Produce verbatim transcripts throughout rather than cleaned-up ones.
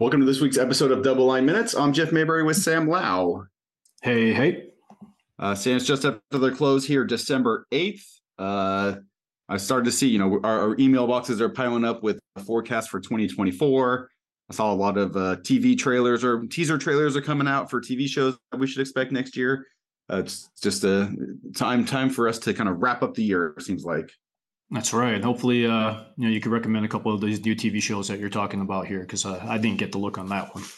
Welcome to this week's episode of Double Line Minutes. I'm Jeff Mayberry with Sam Lau. Hey, hey. Uh, Sam's just after their close here, December eighth. Uh, I started to see, you know, our, our email boxes are piling up with a forecast for twenty twenty-four. I saw a lot of uh, T V trailers or teaser trailers are coming out for T V shows that we should expect next year. Uh, it's just a time time for us to kind of wrap up the year, it seems like. That's right. Hopefully, uh, you know, you could recommend a couple of these new T V shows that you're talking about here, because uh, I didn't get to look on that one.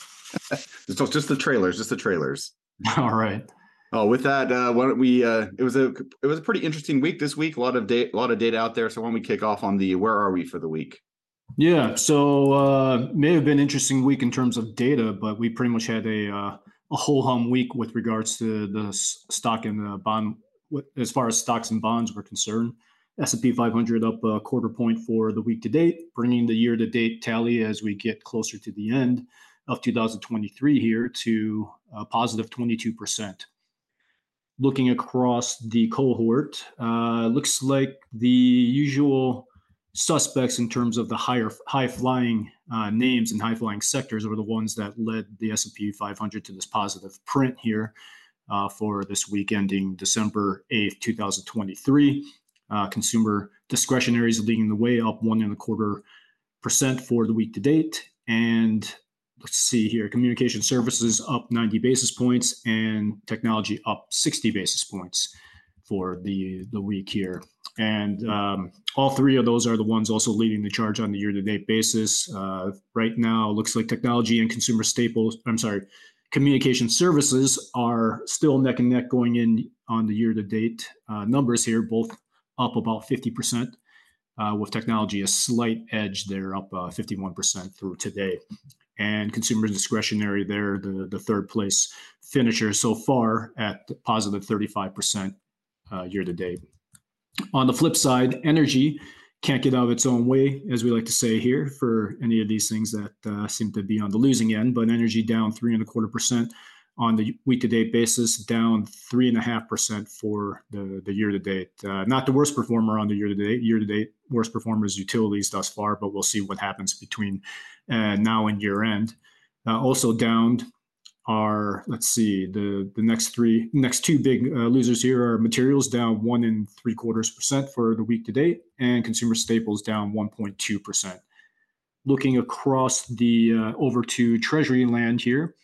So just the trailers, just the trailers. All right. Oh, with that, uh, why don't we? Uh, it was a it was a pretty interesting week this week. A lot of data, a lot of data out there. So why don't we kick off on the where are we for the week? Yeah. So uh, may have been an interesting week in terms of data, but we pretty much had a uh, a whole hum week with regards to the stock and the bond, as far as stocks and bonds were concerned. S and P five hundred up a quarter point for the week to date, bringing the year to date tally as we get closer to the end of two thousand twenty-three here to a positive twenty-two percent. Looking across the cohort, uh, looks like the usual suspects in terms of the higher high flying uh, names and high flying sectors are the ones that led the S and P five hundred to this positive print here uh, for this week ending December eighth, two thousand twenty-three. Uh, consumer discretionary is leading the way, up one and a quarter percent for the week to date. And let's see here, communication services up ninety basis points and technology up sixty basis points for the, the week here. And um, all three of those are the ones also leading the charge on the year-to-date basis. Uh, right now, looks like technology and consumer staples, I'm sorry, communication services are still neck and neck going in on the year-to-date uh, numbers here, both up about fifty percent, uh, with technology a slight edge there, up uh, fifty-one percent through today. And consumer discretionary there, the, the third place finisher so far at positive thirty-five percent uh, year to date. On the flip side, energy can't get out of its own way, as we like to say here, for any of these things that uh, seem to be on the losing end. But energy down three and a quarter percent on the week-to-date basis, down three and a half percent for the, the year-to-date. Uh, not the worst performer on the year-to-date. Year-to-date worst performer is utilities thus far, but we'll see what happens between uh, now and year-end. Uh, also down are, let's see, the the next three, next two big uh, losers here are materials down one and three quarters percent for the week-to-date, and consumer staples down one point two percent. Looking across the uh, over to Treasury land here.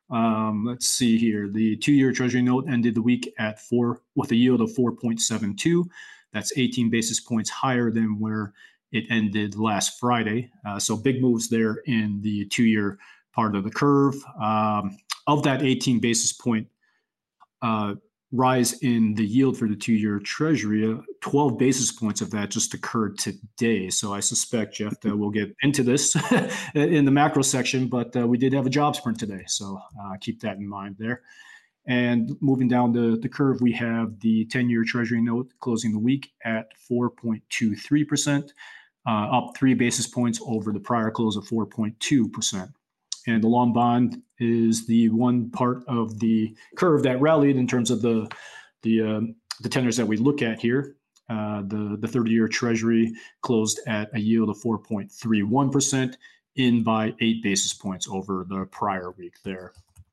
Um, let's see here. The two-year Treasury note ended the week at four with a yield of four point seven two. That's eighteen basis points higher than where it ended last Friday. Uh, so big moves there in the two-year part of the curve. Um, of that eighteen basis point uh, rise in the yield for the two-year Treasury, uh, twelve basis points of that just occurred today. So I suspect, Jeff, that we'll get into this in the macro section, but uh, we did have a jobs print today. So uh, keep that in mind there. And moving down the, the curve, we have the ten-year Treasury note closing the week at four point two three percent, uh, up three basis points over the prior close of four point two percent. And the long bond is the one part of the curve that rallied in terms of the the um, the tenors that we look at here. Uh, the the thirty-year Treasury closed at a yield of four point three one percent, in by eight basis points over the prior week there.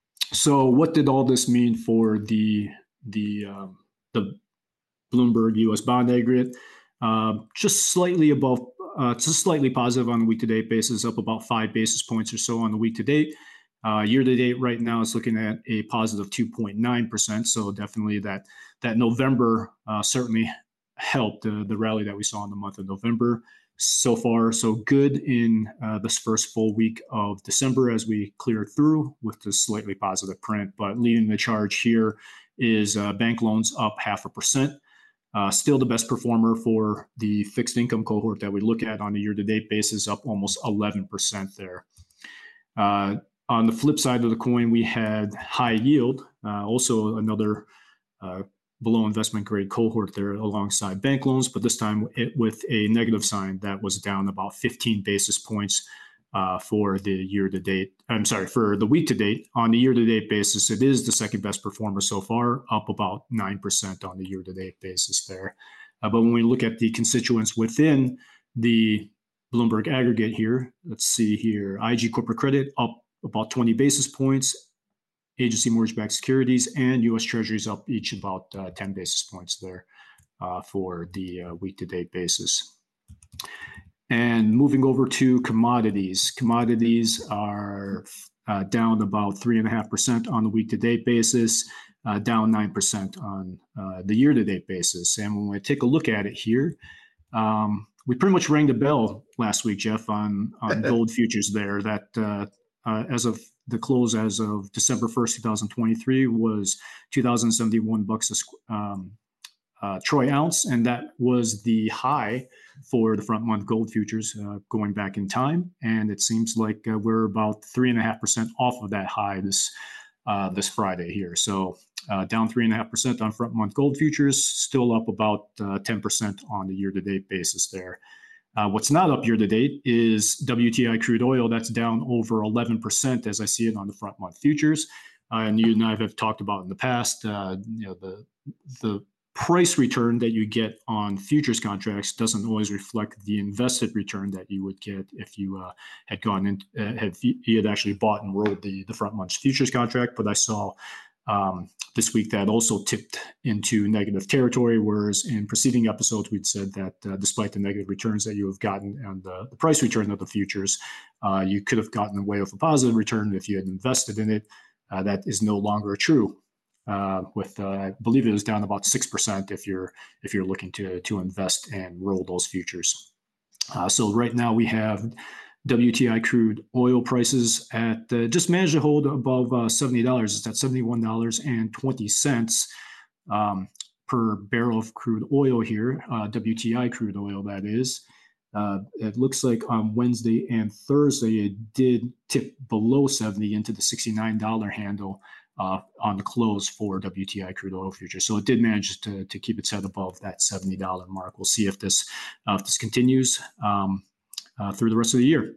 So, what did all this mean for the the um, the Bloomberg U S bond aggregate? Uh, just slightly above. Uh, just slightly positive on the week-to-date basis, up about five basis points or so on the week-to-date. Uh, year-to-date right now is looking at a positive two point nine percent. So definitely that that November uh, certainly helped uh, the rally that we saw in the month of November. So far, so good in uh, this first full week of December as we clear through with this slightly positive print. But leading the charge here is uh, bank loans up half a percent. Uh, still the best performer for the fixed income cohort that we look at on a year-to-date basis, up almost eleven percent there. Uh, on the flip side of the coin, we had high yield, uh, also another uh, below investment grade cohort there alongside bank loans, but this time it, with a negative sign that was down about fifteen basis points uh, for the year-to-date. I'm sorry, for the week-to-date. On the year-to-date basis, it is the second best performer so far, up about nine percent on the year-to-date basis there. Uh, but when we look at the constituents within the Bloomberg aggregate here. Let's see here. I G corporate credit up about twenty basis points. Agency mortgage-backed securities and U S Treasuries up each about uh, ten basis points there uh, for the uh, week-to-date basis. And moving over to commodities. Commodities are uh, down about three point five percent on the week-to-date basis, uh, down nine percent on uh, the year-to-date basis. And when we take a look at it here, um, we pretty much rang the bell last week, Jeff, on, on gold futures there that uh, uh, as of the close as of December first, twenty twenty-three was two thousand seventy-one bucks a um, uh, troy ounce. And that was the high for the front month gold futures uh, going back in time. And it seems like uh, we're about three and a half percent off of that high this, uh, this Friday here. So uh, down three and a half percent on front month gold futures, still up about uh, ten percent on the year to date basis there. Uh, what's not up year to date is W T I crude oil. That's down over eleven percent as I see it on the front month futures. Uh, and you and I have talked about in the past, uh, you know, the the price return that you get on futures contracts doesn't always reflect the invested return that you would get if you uh, had gone in, uh, had you had actually bought and rolled the the front month futures contract. But I saw um, this week that also tipped into negative territory, whereas in preceding episodes we'd said that uh, despite the negative returns that you have gotten on the, the price return of the futures, uh, you could have gotten away with a positive return if you had invested in it. Uh, that is no longer true. Uh, with uh, I believe it was down about six percent if you're if you're looking to to invest and roll those futures. Uh, so right now we have W T I crude oil prices at uh, just managed to hold above uh, seventy dollars. It's at seventy-one dollars and twenty cents um, per barrel of crude oil here, uh, W T I crude oil that is. Uh, it looks like on Wednesday and Thursday it did tip below seventy into the sixty-nine dollars handle uh, on the close for W T I crude oil futures. So it did manage to, to keep its head above that seventy dollars mark. We'll see if this uh, if this continues Um, Uh, through the rest of the year.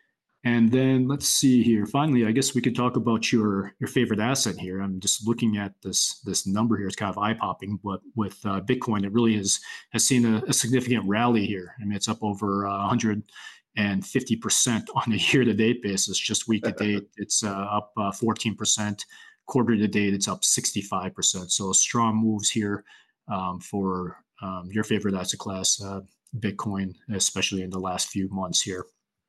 And then let's see here. Finally, I guess we could talk about your your favorite asset here. I'm just looking at this this number here. It's kind of eye-popping, but with uh, Bitcoin, it really has has seen a, a significant rally here. I mean, it's up over uh, one hundred fifty percent on a year-to-date basis. Just week-to-date, it's uh, up uh, fourteen percent. Quarter-to-date, it's up sixty-five percent. So strong moves here um, for um, your favorite asset class, uh, Bitcoin, especially in the last few months here.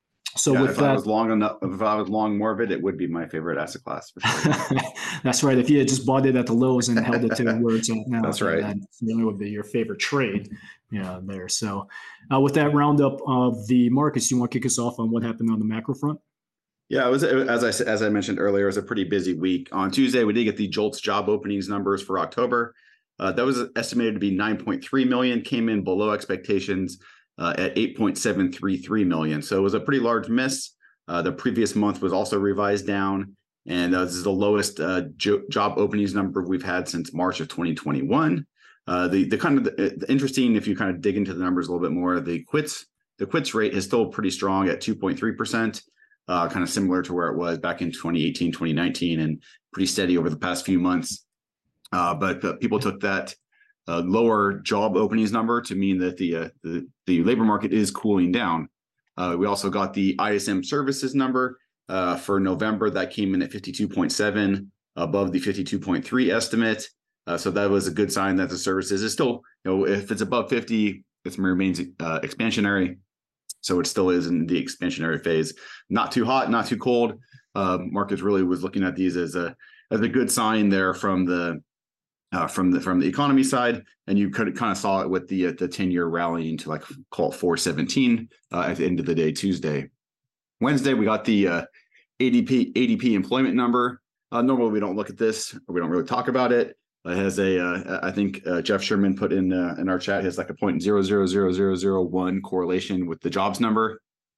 So yeah, with if that, I was long enough, if I was long more of it, it would be my favorite asset class for sure. That's right. If you had just bought it at the lows and held it to where it's at now, that's right. That certainly would be your favorite trade. Yeah, there. So uh, with that roundup of the markets, you want to kick us off on what happened on the macro front? Yeah, it was as I as I mentioned earlier, it was a pretty busy week. On Tuesday, we did get the JOLTS job openings numbers for October. Uh, that was estimated to be nine point three million, came in below expectations uh, at eight point seven three three million. So it was a pretty large miss. Uh, the previous month was also revised down, and uh, this is the lowest uh, jo- job openings number we've had since March of twenty twenty-one. Uh, the the kind of the, the interesting, if you kind of dig into the numbers a little bit more, the quits the quits rate is still pretty strong at two point three percent, uh, kind of similar to where it was back in twenty eighteen, twenty nineteen, and pretty steady over the past few months. Uh, but uh, people took that uh, lower job openings number to mean that the, uh, the the labor market is cooling down. Uh, we also got the I S M services number uh, for November that came in at fifty-two point seven, above the fifty-two point three estimate. Uh, so that was a good sign that the services is still, you know, if it's above fifty, it remains uh, expansionary. So it still is in the expansionary phase. Not too hot, not too cold. Uh, markets really was looking at these as a as a good sign there from the Uh, from the from the economy side, and you could kind of saw it with the uh, the ten-year rallying to like call it four seventeen uh, at the end of the day Tuesday. Wednesday we got the uh, A D P A D P employment number. Uh, normally we don't look at this, or we don't really talk about it. It has a uh, I think uh, Jeff Sherman put in uh, in our chat, has like a point zero zero zero zero zero one correlation with the jobs number,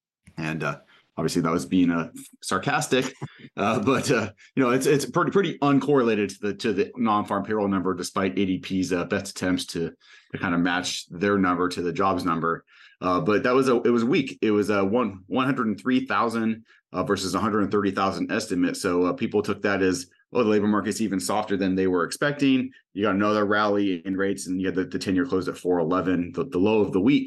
and uh, obviously that was being uh, sarcastic, uh, but uh, you know it's it's pretty pretty uncorrelated to the to the non-farm payroll number, despite A D P's uh, best attempts to to kind of match their number to the jobs number. Uh, but that was a it was weak. It was a one one hundred three thousand uh, versus one hundred thirty thousand estimate. So uh, people took that as, oh, the labor market's even softer than they were expecting. You got another rally in rates, and you had the, the ten-year closed at four eleven, the, the low of the week.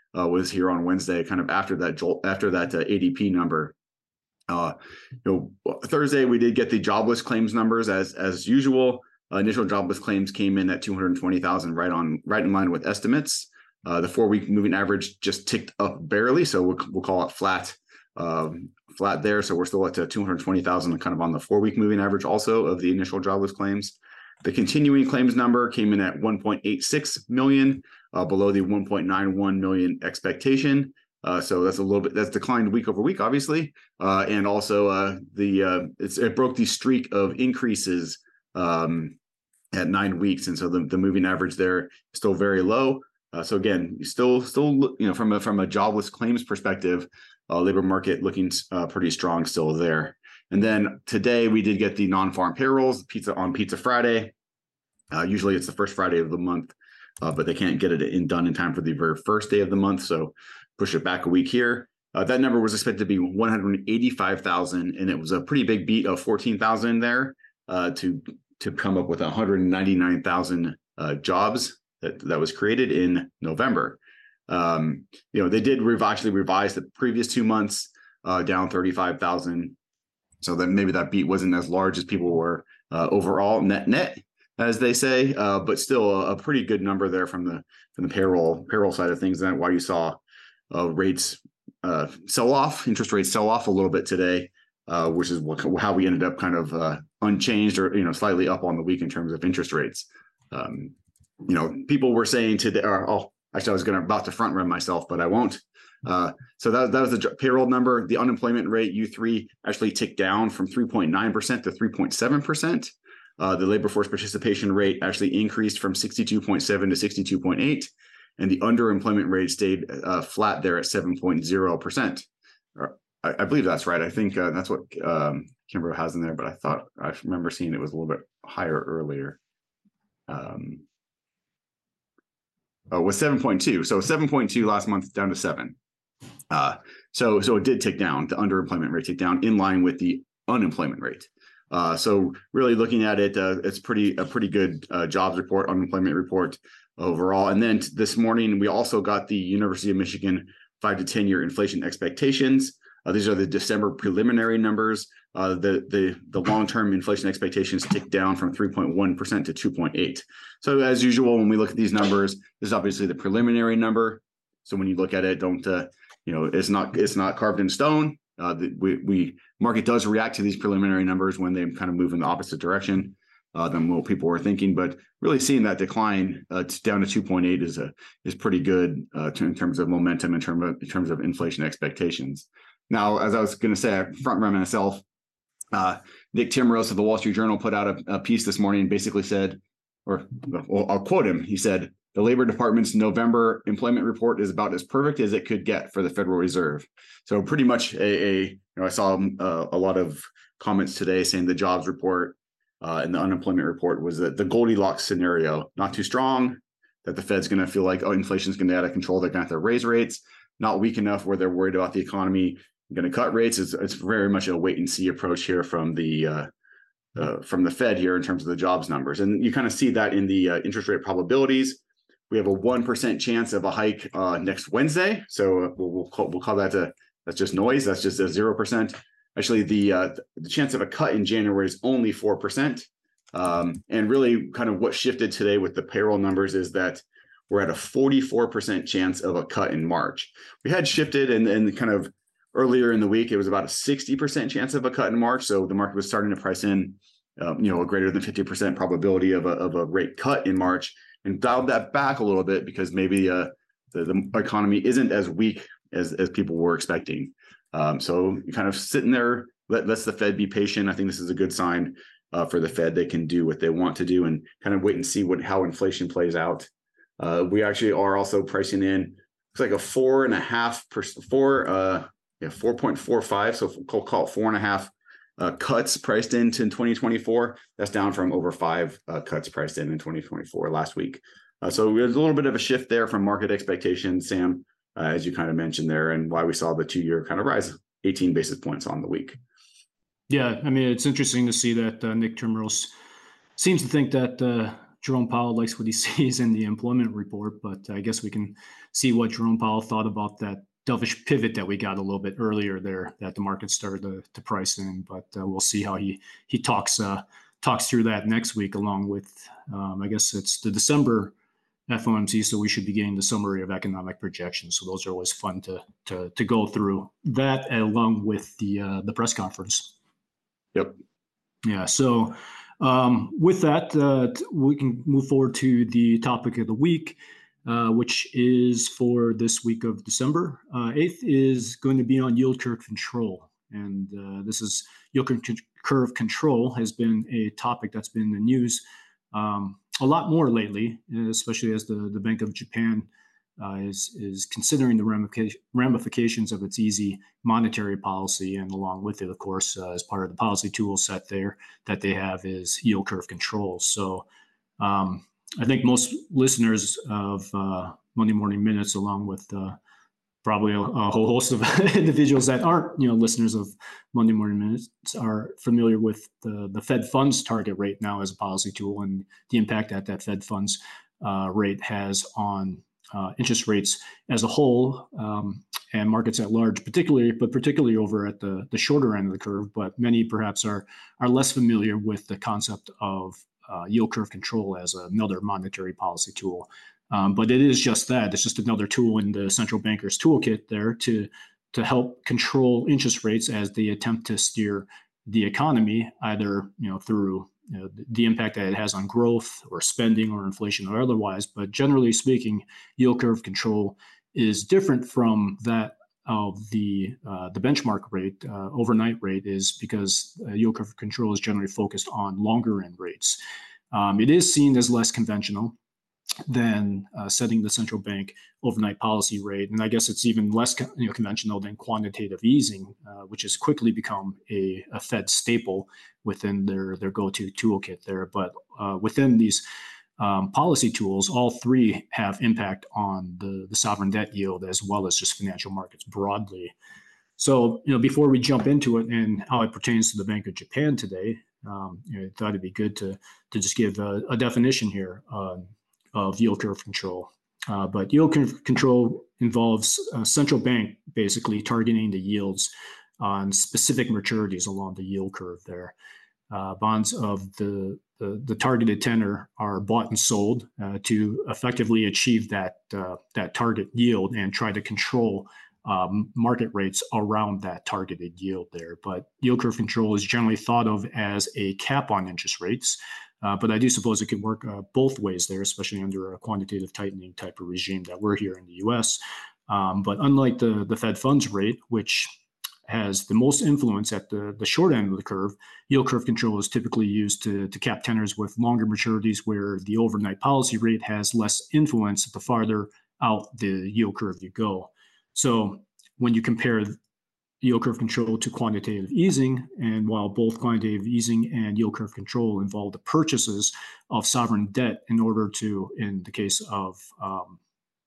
uh, was here on Wednesday, kind of after that jolt, after that uh, A D P number. Uh, you know, Thursday we did get the jobless claims numbers as as usual. Uh, initial jobless claims came in at two hundred twenty thousand, right on right in line with estimates. Uh, the four-week moving average just ticked up barely, so we'll, we'll call it flat, um, flat there. So we're still at uh, two hundred twenty thousand, kind of on the four-week moving average also of the initial jobless claims. The continuing claims number came in at one point eight six million, uh, below the one point nine one million expectation. Uh, so that's a little bit, that's declined week over week, obviously. Uh, and also uh, the uh, it's, it broke the streak of increases um, at nine weeks. And so the, the moving average there is still very low. Uh, so again, still, still, you know, from a, from a jobless claims perspective, uh, labor market looking uh, pretty strong still there. And then today we did get the non-farm payrolls, pizza on Pizza Friday. Uh, usually it's the first Friday of the month, uh, but they can't get it in, done in time for the very first day of the month. So push it back a week here. Uh, that number was expected to be one hundred eighty-five thousand, and it was a pretty big beat of fourteen thousand there uh, to to come up with one hundred ninety-nine thousand uh, jobs that, that was created in November. Um, you know, they did rev- actually revise the previous two months uh, down thirty-five thousand. So that maybe that beat wasn't as large as people were uh, overall net net, as they say, uh, but still a, a pretty good number there from the from the payroll payroll side of things. And why you saw uh, rates uh, sell off, interest rates sell off a little bit today, uh, which is what, how we ended up kind of uh, unchanged or you know slightly up on the week in terms of interest rates. Um, you know, people were saying today, or oh, actually, I was going to about to front run myself, but I won't. Uh, so that, that was the payroll number. The unemployment rate, U three, actually ticked down from three point nine percent to three point seven percent. Uh, the labor force participation rate actually increased from sixty-two point seven to sixty-two point eight. And the underemployment rate stayed uh, flat there at seven point zero percent. I, I believe that's right. I think uh, that's what um, Kimbrough has in there, but I thought I remember seeing it was a little bit higher earlier. Um, oh, it was seven point two. So seven point two last month down to seven. Uh, so, so it did tick down. The underemployment rate ticked down in line with the unemployment rate. Uh, so really looking at it, uh, it's pretty a pretty good uh, jobs report, unemployment report overall. And then t- this morning, we also got the University of Michigan five to ten year inflation expectations. Uh, these are the December preliminary numbers. Uh, the the the long term inflation expectations ticked down from three point one percent to two point eight. So as usual, when we look at these numbers, this is obviously the preliminary number. So when you look at it, don't uh, you know it's not it's not carved in stone. Uh, the, we, we market does react to these preliminary numbers when they kind of move in the opposite direction uh, than what people were thinking. But really seeing that decline uh, down to two point eight is a is pretty good uh, to, in terms of momentum, in terms of in terms of inflation expectations. Now, as I was going to say, I front run myself. Uh, Nick Timrose of the Wall Street Journal put out a, a piece this morning and basically said, or well, I'll quote him. He said, "The Labor Department's November employment report is about as perfect as it could get for the Federal Reserve." So pretty much a, a you know, I saw uh, a lot of comments today saying the jobs report uh, and the unemployment report was that the Goldilocks scenario, not too strong, that the Fed's going to feel like, oh, inflation's going to get out of control. They're going to have to raise rates, not weak enough where they're worried about the economy going to cut rates. It's, it's very much a wait and see approach here from the uh, uh, from the Fed here in terms of the jobs numbers. And you kind of see that in the uh, interest rate probabilities. We have a one percent chance of a hike uh, next Wednesday. So we'll, we'll, call, we'll call that a, that's just noise. That's just a zero percent. Actually, the uh, the chance of a cut in January is only four percent. Um, and really kind of what shifted today with the payroll numbers is that we're at a forty-four percent chance of a cut in March. We had shifted and, and kind of earlier in the week, it was about a sixty percent chance of a cut in March. So the market was starting to price in, um, you know, a greater than fifty percent probability of a, of a rate cut in March, and dialed that back a little bit because maybe uh, the, the economy isn't as weak as, as people were expecting. Um, so you kind of sitting there, let, lets the Fed be patient. I think this is a good sign uh, for the Fed. They can do what they want to do and kind of wait and see what how inflation plays out. Uh, we actually are also pricing in, it's like a four and a half percent, four, uh, yeah, four point four five. So we'll call it four and a half uh, cuts priced into in twenty twenty-four. That's down from over five uh, cuts priced in in twenty twenty-four last week. Uh, so there's a little bit of a shift there from market expectations, Sam, uh, as you kind of mentioned there, and why we saw the two-year kind of rise eighteen basis points on the week. Yeah, I mean, it's interesting to see that uh, Nick Timrose seems to think that uh, Jerome Powell likes what he sees in the employment report, but I guess we can see what Jerome Powell thought about that dovish pivot that we got a little bit earlier there that the market started to, to price in. But uh, we'll see how he he talks uh, talks through that next week, along with um, I guess it's the December F O M C, so we should be getting the summary of economic projections. So those are always fun to to to go through that along with the uh, the press conference. Yep. Yeah. So um, with that, uh, we can move forward to the topic of the week, uh, which is for this week of December uh, eighth is going to be on yield curve control, and uh, this is yield curve control has been a topic that's been in the news Um, a lot more lately, especially as the, the Bank of Japan uh, is is considering the ramifications of its easy monetary policy, and along with it, of course, uh, as part of the policy tool set there that they have is yield curve control. So um, I think most listeners of uh, Monday Morning Minutes, along with uh, probably a, a whole host of individuals that aren't, you know, listeners of Monday Morning Minutes, are familiar with the, the Fed funds target rate now as a policy tool and the impact that that Fed funds uh, rate has on uh, interest rates as a whole um, and markets at large, particularly, but particularly over at the, the shorter end of the curve. But many perhaps are are less familiar with the concept of uh, yield curve control as another monetary policy tool. Um, but it is just that. It's just another tool in the central banker's toolkit there to to help control interest rates as they attempt to steer the economy, either you know through you know, the impact that it has on growth or spending or inflation or otherwise. But generally speaking, yield curve control is different from that of the uh, the benchmark rate, uh, overnight rate, is because uh, yield curve control is generally focused on longer end rates. Um, it is seen as less conventional than uh, setting the central bank overnight policy rate. And I guess it's even less you know, conventional than quantitative easing, uh, which has quickly become a, a Fed staple within their, their go-to toolkit there. But uh, within these um, policy tools, all three have impact on the, the sovereign debt yield as well as just financial markets broadly. So, you know, before we jump into it and how it pertains to the Bank of Japan today, um, you know, I thought it'd be good to, to just give a, a definition here uh, of yield curve control. Uh, but yield curve control involves a central bank basically targeting the yields on specific maturities along the yield curve there. Uh, bonds of the, the, the targeted tenor are bought and sold uh, to effectively achieve that, uh, that target yield and try to control um, market rates around that targeted yield there. But yield curve control is generally thought of as a cap on interest rates. Uh, but I do suppose it can work uh, both ways there, especially under a quantitative tightening type of regime that we're here in the U S. Um, but unlike the, the Fed funds rate, which has the most influence at the, the short end of the curve, yield curve control is typically used to, to cap tenors with longer maturities where the overnight policy rate has less influence the farther out the yield curve you go. So when you compare yield curve control to quantitative easing, and while both quantitative easing and yield curve control involve the purchases of sovereign debt in order to, in the case of, um,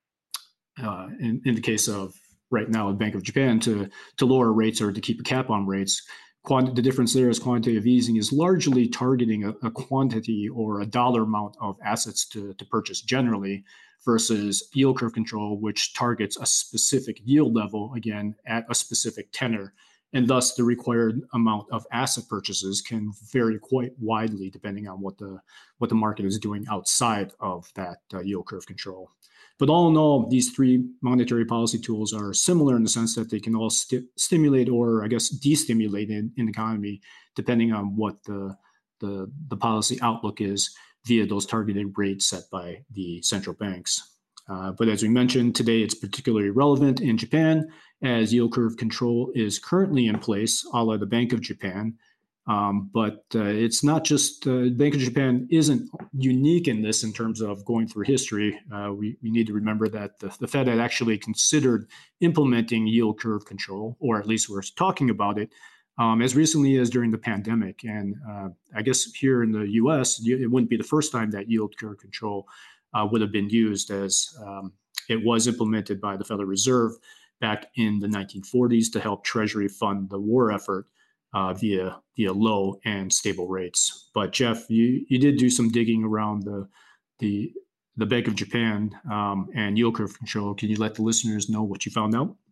uh, in, in the case of right now, the Bank of Japan to to lower rates or to keep a cap on rates, quant- the difference there is quantitative easing is largely targeting a, a quantity or a dollar amount of assets to to purchase generally, versus yield curve control, which targets a specific yield level, again, at a specific tenor. And thus, the required amount of asset purchases can vary quite widely depending on what the what the market is doing outside of that uh, yield curve control. But all in all, these three monetary policy tools are similar in the sense that they can all sti- stimulate or, I guess, destimulate in, in the economy, depending on what the, the, the policy outlook is via those targeted rates set by the central banks. Uh, but as we mentioned, today it's particularly relevant in Japan as yield curve control is currently in place, a la the Bank of Japan. Um, but uh, it's not just, uh, Bank of Japan isn't unique in this in terms of going through history. Uh, we, we need to remember that the, the Fed had actually considered implementing yield curve control, or at least we're talking about it, um, as recently as during the pandemic. And uh, I guess here in the U S, it wouldn't be the first time that yield curve control uh, would have been used, as um, it was implemented by the Federal Reserve back in the nineteen forties to help Treasury fund the war effort uh, via via low and stable rates. But Jeff, you, you did do some digging around the, the the Bank of Japan um, and yield curve control. Can you let the listeners know what you found out?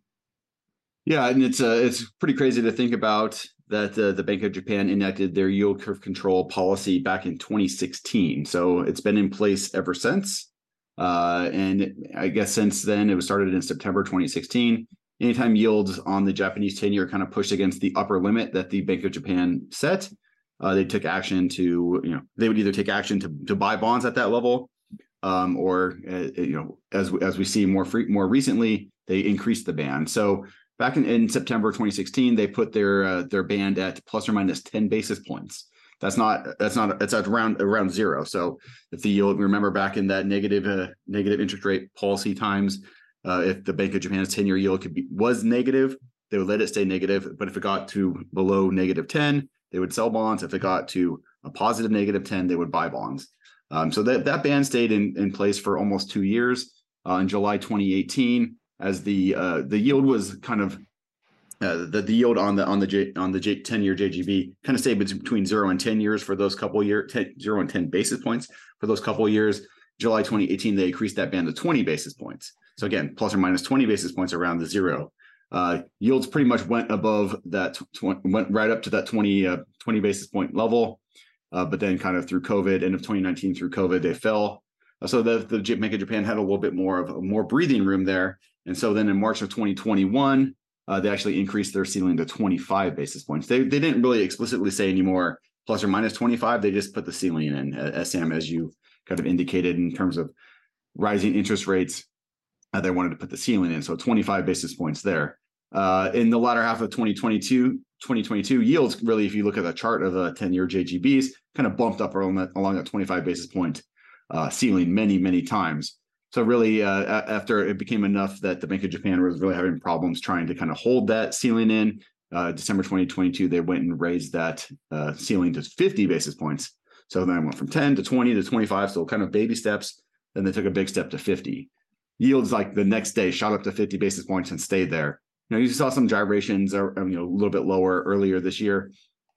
Yeah, and it's uh, it's pretty crazy to think about that uh, the Bank of Japan enacted their yield curve control policy back in twenty sixteen. So it's been in place ever since. Uh, and I guess since then, it was started in September twenty sixteen. Anytime yields on the Japanese ten-year kind of pushed against the upper limit that the Bank of Japan set, uh, they took action to, you know, they would either take action to, to buy bonds at that level, um, or, uh, you know, as, as we see more free, more recently, they increased the band. So back in, in September twenty sixteen, they put their uh, their band at plus or minus ten basis points. That's not that's not it's at around around zero. So if the yield, remember back in that negative uh, negative interest rate policy times, uh, if the Bank of Japan's ten-year yield could be was negative, they would let it stay negative. But if it got to below negative ten, they would sell bonds. If it got to a positive negative ten, they would buy bonds. Um, so that that ban stayed in, in place for almost two years. Uh, in July twenty eighteen, as the uh, the yield was kind of uh, the, the yield on the on the J, on the J, ten-year J G B kind of stayed between zero and ten years for those couple years, zero and ten basis points for those couple of years. July twenty eighteen, they increased that band to twenty basis points. So again, plus or minus twenty basis points around the zero. Uh, yields pretty much went above that, tw- went right up to that twenty, uh, twenty basis point level. Uh, but then kind of through COVID, end of twenty nineteen through COVID, they fell. Uh, so the, the Bank of Japan had a little bit more of a more breathing room there. And so then in March of twenty twenty-one, uh, they actually increased their ceiling to twenty-five basis points. They, they didn't really explicitly say anymore plus or minus twenty-five. They just put the ceiling in, as Sam, as you kind of indicated, in terms of rising interest rates. Uh, they wanted to put the ceiling in. So twenty-five basis points there. Uh, in the latter half of twenty twenty-two, twenty twenty-two, yields really, if you look at the chart of the ten-year J G Bs, kind of bumped up along that, along that twenty-five basis point uh, ceiling many, many times. So really, uh, after it became enough that the Bank of Japan was really having problems trying to kind of hold that ceiling in, uh, December twenty twenty-two, they went and raised that uh, ceiling to fifty basis points. So then it went from ten to twenty to twenty-five, so kind of baby steps. Then they took a big step to fifty. Yields like the next day shot up to fifty basis points and stayed there. You know, you saw some gyrations, or, you know, a little bit lower earlier this year.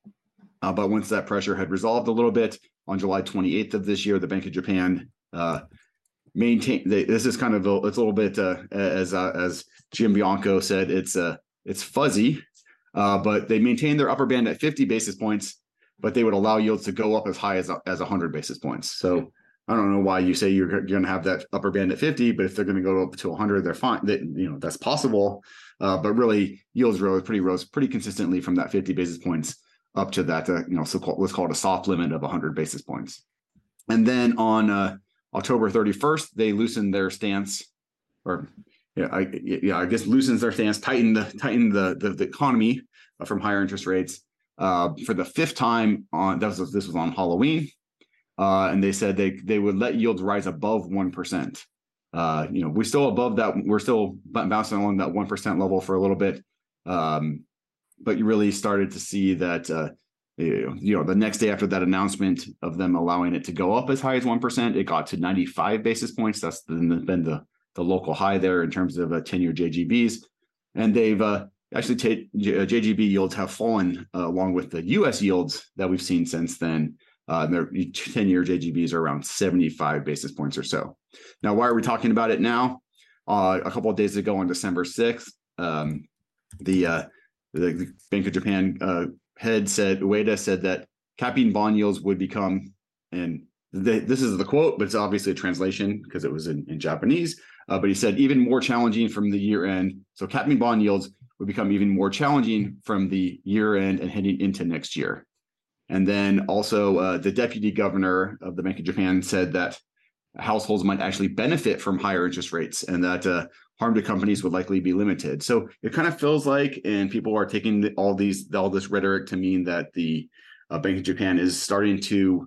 Uh, but once that pressure had resolved a little bit, on July twenty-eighth of this year, the Bank of Japan uh, maintained. They, this is kind of a, it's a little bit uh, as uh, as Jim Bianco said, it's uh, it's fuzzy, uh, but they maintained their upper band at fifty basis points, but they would allow yields to go up as high as as one hundred basis points. So I don't know why you say you're, you're going to have that upper band at fifty, but if they're going to go up to one hundred, they're fine. That, you know, that's possible. Uh, but really, yields rose pretty rose pretty consistently from that fifty basis points up to that, uh, you know, so called, what's called a soft limit of one hundred basis points. And then on uh, October thirty-first, they loosened their stance, or yeah, I, yeah, I guess loosens their stance, tightened the tightened the the, the economy from higher interest rates uh, for the fifth time on. That was this was on Halloween, uh, and they said they they would let yields rise above one percent. Uh, you know, we're still above that. We're still bouncing along that one percent level for a little bit. Um, but you really started to see that, uh, you know, the next day after that announcement of them allowing it to go up as high as one percent, it got to ninety-five basis points. That's been the, the local high there in terms of uh, ten-year J G Bs. And they've uh, actually, t- J G B yields have fallen uh, along with the U S yields that we've seen since then. Uh, their ten-year J G Bs are around seventy-five basis points or so. Now, why are we talking about it now? Uh, a couple of days ago on December sixth, um, the, uh, the Bank of Japan uh, head said, Ueda said that capping bond yields would become, and the, this is the quote, but it's obviously a translation because it was in, in Japanese, uh, but he said even more challenging from the year end. So capping bond yields would become even more challenging from the year end and heading into next year. And then also uh, the deputy governor of the Bank of Japan said that households might actually benefit from higher interest rates and that uh, harm to companies would likely be limited. So it kind of feels like, and people are taking the, all these, all this rhetoric to mean that the uh, Bank of Japan is starting to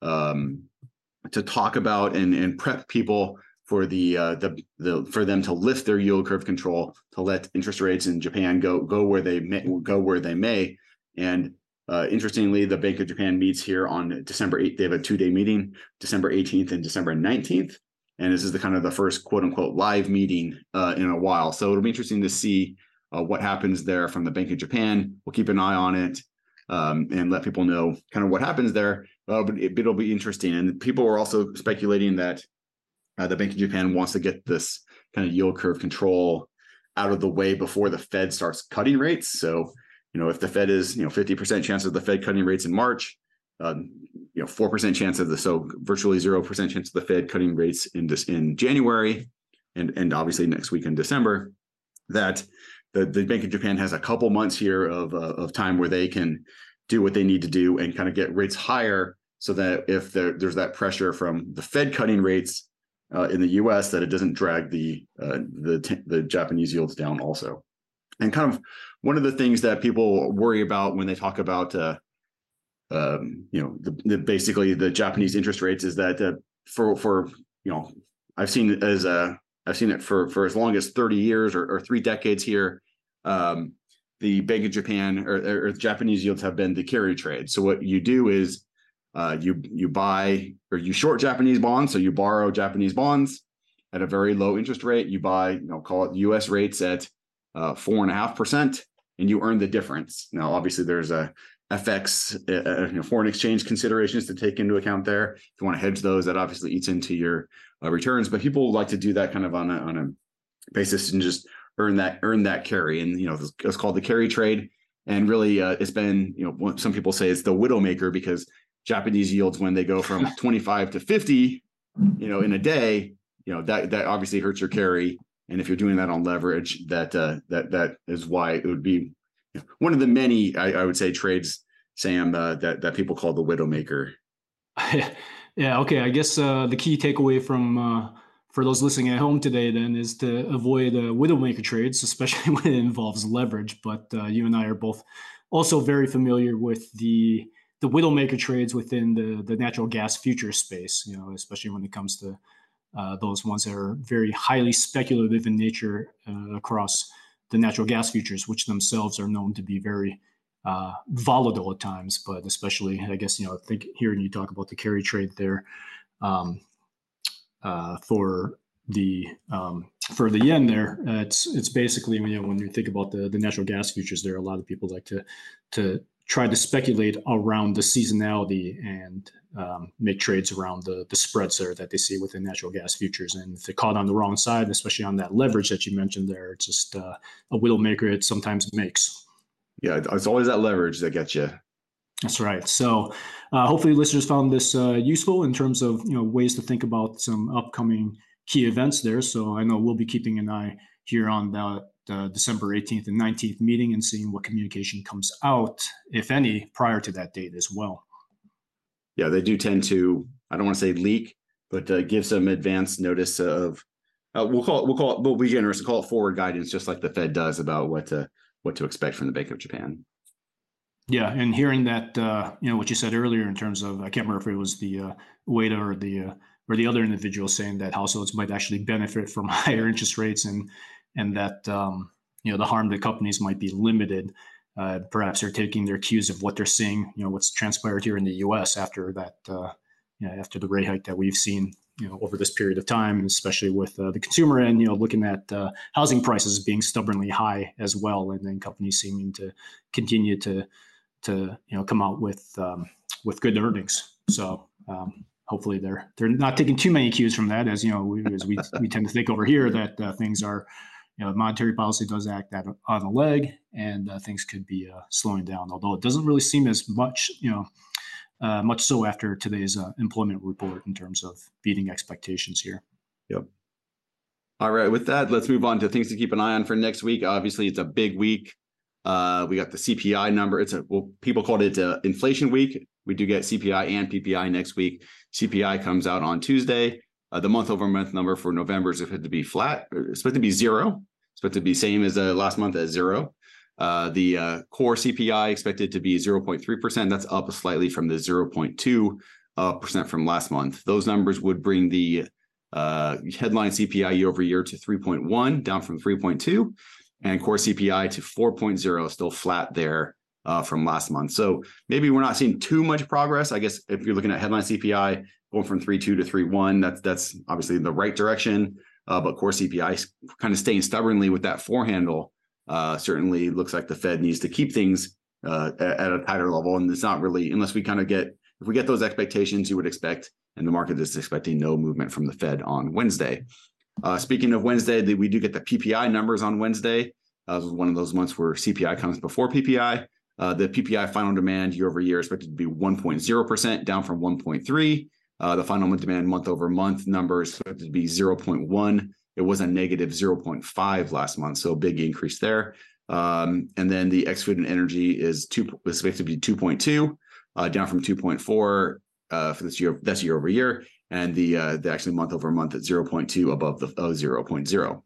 um, to talk about and, and prep people for the uh, the the for them to lift their yield curve control, to let interest rates in Japan go go where they may go where they may. And Uh, interestingly, the Bank of Japan meets here on December eighth. They have a two-day meeting, December eighteenth and December nineteenth. And this is the kind of the first quote unquote live meeting uh, in a while. So it'll be interesting to see uh, what happens there from the Bank of Japan. We'll keep an eye on it um, and let people know kind of what happens there. uh, but it, it'll be interesting. And people are also speculating that uh, the Bank of Japan wants to get this kind of yield curve control out of the way before the Fed starts cutting rates. So, you know, if the Fed is, you know, fifty percent chance of the Fed cutting rates in March, um, you know, four percent chance of the, so virtually zero percent chance of the Fed cutting rates in this in January, and, and obviously next week in December, that the, the Bank of Japan has a couple months here of, uh, of time where they can do what they need to do and kind of get rates higher, so that if there, there's that pressure from the Fed cutting rates uh, in the U S, that it doesn't drag the, uh, the, the Japanese yields down also. And kind of one of the things that people worry about when they talk about, uh, um, you know, the, the basically the Japanese interest rates is that uh, for, for, you know, I've seen it as a, I've seen it for, for as long as thirty years or, or three decades here. Um, the Bank of Japan or, or Japanese yields have been the carry trade. So what you do is uh, you you buy or you short Japanese bonds. So you borrow Japanese bonds at a very low interest rate. You buy, you know, call it U S rates at uh, four and a half percent, and you earn the difference. Now, obviously, there's a F X, uh, you know, foreign exchange considerations to take into account there. If you want to hedge those, that obviously eats into your uh, returns. But people like to do that kind of on a on a basis and just earn that earn that carry. And you know, it's called the carry trade. And really, uh, it's been, you know, some people say it's the widowmaker, because Japanese yields, when they go from twenty-five to fifty, you know, in a day, you know, that that obviously hurts your carry. And if you're doing that on leverage, that uh, that that is why it would be, you know, one of the many, I, I would say, trades, Sam, uh, that that people call the widowmaker. Yeah. Okay. I guess uh, the key takeaway from uh, for those listening at home today then is to avoid uh, widowmaker trades, especially when it involves leverage. But uh, you and I are both also very familiar with the the widowmaker trades within the the natural gas future space. You know, especially when it comes to uh, those ones that are very highly speculative in nature uh, across the natural gas futures, which themselves are known to be very uh, volatile at times. But especially, I guess, you know, I think hearing you talk about the carry trade there um, uh, for the um, for the yen there, uh, it's it's basically, you know, when you think about the the natural gas futures, there are a lot of people like to to try to speculate around the seasonality and um, make trades around the the spreads there that they see within natural gas futures. And if they're caught on the wrong side, especially on that leverage that you mentioned there, it's just uh, a widowmaker it sometimes makes. Yeah, it's always that leverage that gets you. That's right. So uh, hopefully listeners found this uh, useful in terms of, you know, ways to think about some upcoming key events there. So I know we'll be keeping an eye here on the the December eighteenth and nineteenth meeting and seeing what communication comes out, if any, prior to that date as well. Yeah, they do tend to, I don't want to say leak, but uh, give some advance notice of, uh, we'll call it, we'll call it, we'll be generous and call it forward guidance, just like the Fed does about what to, what to expect from the Bank of Japan. Yeah, and hearing that, uh, you know, what you said earlier in terms of, I can't remember if it was the uh, Ueda or the uh, or the other individual saying that households might actually benefit from higher interest rates, and and that um, you know, the harm to companies might be limited. Uh, perhaps they're taking their cues of what they're seeing, you know, what's transpired here in the U S after that, uh, you know, after the rate hike that we've seen, you know, over this period of time, and especially with uh, the consumer end, you know, looking at uh, housing prices being stubbornly high as well, and then companies seeming to continue to to you know come out with um, with good earnings. So um, hopefully they're they're not taking too many cues from that, as you know, we, as we we tend to think over here that uh, things are, you know, monetary policy does act that on a leg, and uh, things could be uh, slowing down. Although it doesn't really seem as much, you know, uh, much so after today's uh, employment report in terms of beating expectations here. Yep. All right. With that, let's move on to things to keep an eye on for next week. Obviously, it's a big week. Uh, we got the C P I number. It's a, well, people called it uh, inflation week. We do get C P I and P P I next week. C P I comes out on Tuesday. Uh, the month over month number for November is expected to be flat. It's supposed to be zero. It's supposed to be same as uh, last month as zero. Uh, the uh, core C P I expected to be zero point three percent. That's up slightly from the zero point two uh, percent from last month. Those numbers would bring the uh, headline C P I year over year to three point one, down from three point two. And core C P I to four point oh, still flat there uh, from last month. So maybe we're not seeing too much progress. I guess if you're looking at headline C P I going from three point two to three point one, that's that's obviously the right direction. Uh, but core C P I kind of staying stubbornly with that four handle. Uh, certainly looks like the Fed needs to keep things uh, at, at a tighter level. And it's not really, unless we kind of get if we get those expectations, you would expect, and the market is expecting no movement from the Fed on Wednesday. Uh, speaking of Wednesday, we do get the P P I numbers on Wednesday. Uh, this was one of those months where C P I comes before P P I. Uh, the P P I final demand year over year is expected to be one point zero percent, down from one point three. Uh, the final demand month over month number is expected to be zero point one. It was a negative zero point five last month, so a big increase there. Um, and then the ex-food and energy is two is expected to be two point two, uh, down from two point four uh, for this year. That's year over year, and the uh, the actually month over month at zero point two above the uh, zero point zero.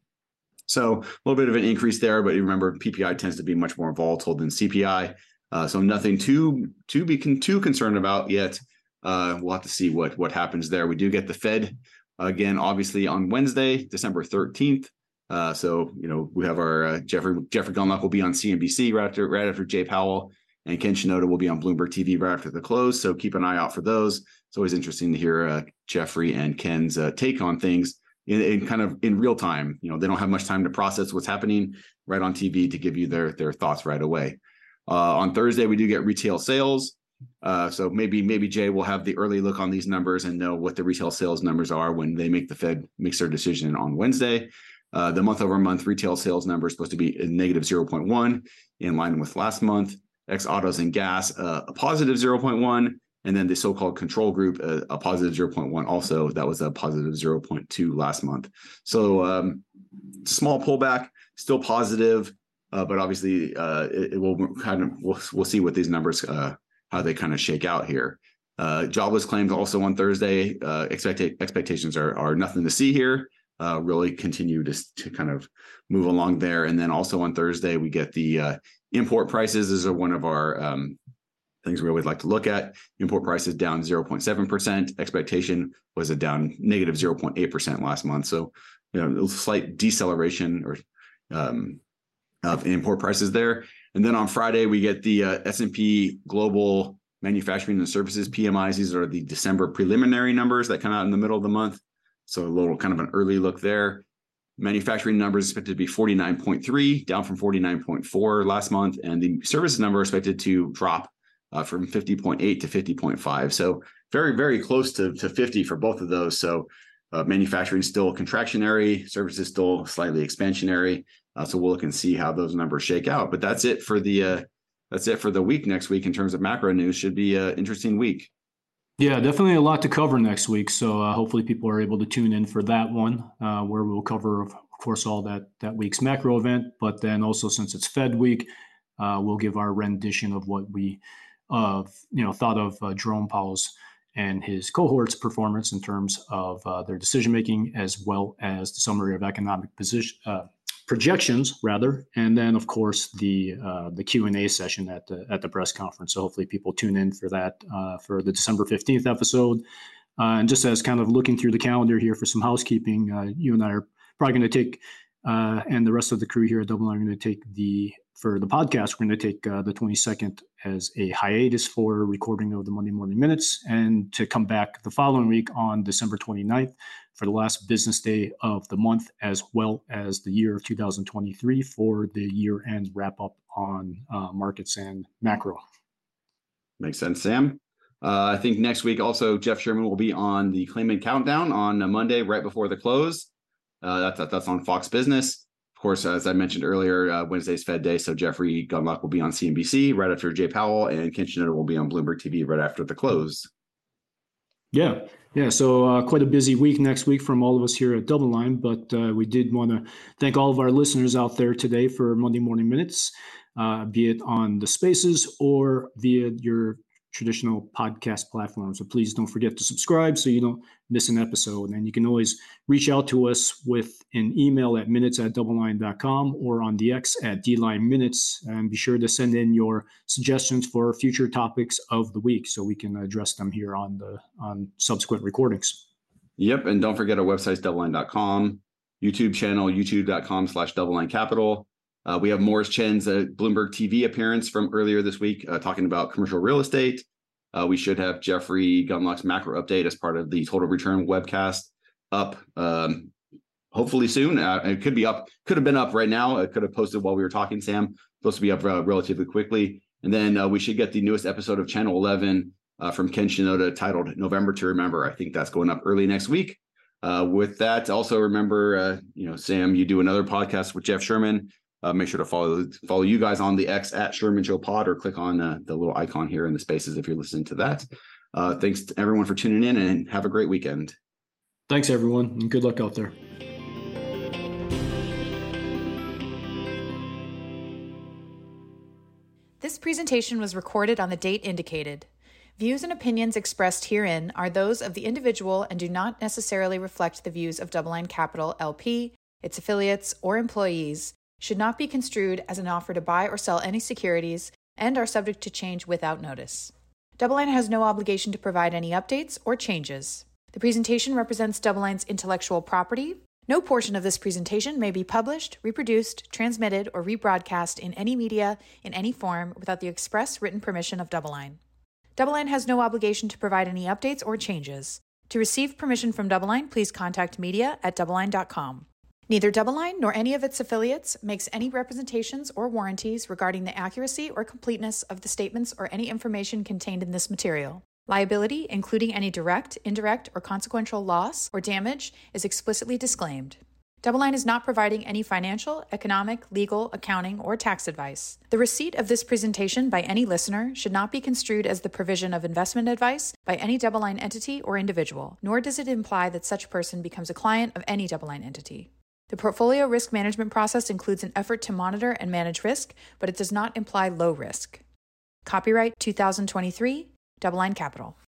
So a little bit of an increase there, but you remember P P I tends to be much more volatile than C P I, uh, so nothing too to be con- too concerned about yet. Uh, we'll have to see what what happens there. We do get the Fed again, obviously on Wednesday, December thirteenth. Uh, so you know we have our uh, Jeffrey Jeffrey Gundlach will be on C N B C right after right after Jay Powell, and Ken Shinoda will be on Bloomberg T V right after the close. So keep an eye out for those. It's always interesting to hear uh, Jeffrey and Ken's uh, take on things in, in kind of in real time. You know, they don't have much time to process what's happening right on T V to give you their their thoughts right away. Uh, on Thursday, we do get retail sales. Uh, so maybe maybe Jay will have the early look on these numbers and know what the retail sales numbers are when they make the Fed makes their decision on Wednesday. Uh, the month over month retail sales number is supposed to be a negative zero point one, in line with last month. Ex autos and gas, uh, a positive zero point one. And then the so-called control group, uh, a positive zero point one also. That was a positive zero point two last month. So um, small pullback, still positive, uh, but obviously uh, it, it will kind of, we'll, we'll see what these numbers, uh, how they kind of shake out here. Uh, jobless claims also on Thursday. Uh, expect, expectations are, are nothing to see here. Uh, really continue to, to kind of move along there. And then also on Thursday, we get the uh, import prices. These are one of our um, things we always like to look at. Import prices down zero point seven percent. Expectation was a down negative zero point eight percent last month. So, you know, a slight deceleration or um, of import prices there. And then on Friday, we get the uh, S and P Global Manufacturing and Services P M Is. These are the December preliminary numbers that come out in the middle of the month. So a little kind of an early look there. Manufacturing numbers expected to be forty-nine point three, down from forty-nine point four last month. And the services number expected to drop uh, from fifty point eight to fifty point five. So very, very close to, to fifty for both of those. So uh, manufacturing still contractionary, services still slightly expansionary. Uh, so we'll look and see how those numbers shake out. But that's it for the uh, that's it for the week next week in terms of macro news. Should be an interesting week. Yeah, definitely a lot to cover next week. So uh, hopefully people are able to tune in for that one, uh, where we'll cover, of course, all that that week's macro event. But then also, since it's Fed week, uh, we'll give our rendition of what we, uh, you know, thought of uh, Jerome Powell's and his cohorts' performance in terms of uh, their decision making, as well as the summary of economic position. Uh, projections rather, and then of course the uh, the Q and A session at the at the press conference. So hopefully people tune in for that uh, for the December fifteenth episode. Uh, and just as kind of looking through the calendar here for some housekeeping, uh, you and I are probably going to take, uh, and the rest of the crew here at Double Line are going to take the for the podcast. We're going to take uh, the twenty-second as a hiatus for recording of the Monday Morning Minutes, and to come back the following week on December twenty-ninth for the last business day of the month, as well as the year of two thousand twenty-three for the year-end wrap-up on uh, markets and macro. Makes sense, Sam. Uh, I think next week also Jeff Sherman will be on the Claimant Countdown on a Monday right before the close. Uh, that's that's on Fox Business. Of course, as I mentioned earlier, uh, Wednesday's Fed Day, so Jeffrey Gundlach will be on C N B C right after Jay Powell, and Ken Shinoda will be on Bloomberg T V right after the close. Yeah, yeah. So uh, quite a busy week next week from all of us here at Double Line, but uh, we did want to thank all of our listeners out there today for Monday Morning Minutes, uh, be it on the Spaces or via your traditional podcast platform. So please don't forget to subscribe so you don't miss an episode. And you can always reach out to us with an email at minutes at doubleline dot com or on the X at D Line Minutes. And be sure to send in your suggestions for future topics of the week so we can address them here on the on subsequent recordings. Yep. And don't forget our website's doubleline dot com, YouTube channel, youtube dot com slash doubleline capital. Uh, we have Morris Chen's uh, Bloomberg T V appearance from earlier this week uh, talking about commercial real estate. Uh, we should have Jeffrey Gundlach's macro update as part of the Total Return webcast up um, hopefully soon. Uh, it could be up, could have been up right now. It could have posted while we were talking, Sam. Supposed to be up uh, relatively quickly. And then uh, we should get the newest episode of Channel eleven uh, from Ken Shinoda titled November to Remember. I think that's going up early next week. Uh, with that, also remember, uh, you know, Sam, you do another podcast with Jeff Sherman. Uh, make sure to follow follow you guys on the X at Sherman Show Pod, or click on uh, the little icon here in the spaces if you're listening to that. Uh, thanks to everyone for tuning in, and have a great weekend. Thanks, everyone, and good luck out there. This presentation was recorded on the date indicated. Views and opinions expressed herein are those of the individual and do not necessarily reflect the views of DoubleLine Capital L P, its affiliates, or employees, should not be construed as an offer to buy or sell any securities, and are subject to change without notice. DoubleLine has no obligation to provide any updates or changes. The presentation represents DoubleLine's intellectual property. No portion of this presentation may be published, reproduced, transmitted, or rebroadcast in any media in any form without the express written permission of DoubleLine. DoubleLine has no obligation to provide any updates or changes. To receive permission from DoubleLine, please contact media at doubleline dot com. Neither DoubleLine nor any of its affiliates makes any representations or warranties regarding the accuracy or completeness of the statements or any information contained in this material. Liability, including any direct, indirect, or consequential loss or damage, is explicitly disclaimed. DoubleLine is not providing any financial, economic, legal, accounting, or tax advice. The receipt of this presentation by any listener should not be construed as the provision of investment advice by any DoubleLine entity or individual, nor does it imply that such person becomes a client of any DoubleLine entity. The portfolio risk management process includes an effort to monitor and manage risk, but it does not imply low risk. Copyright twenty twenty-three, DoubleLine Capital.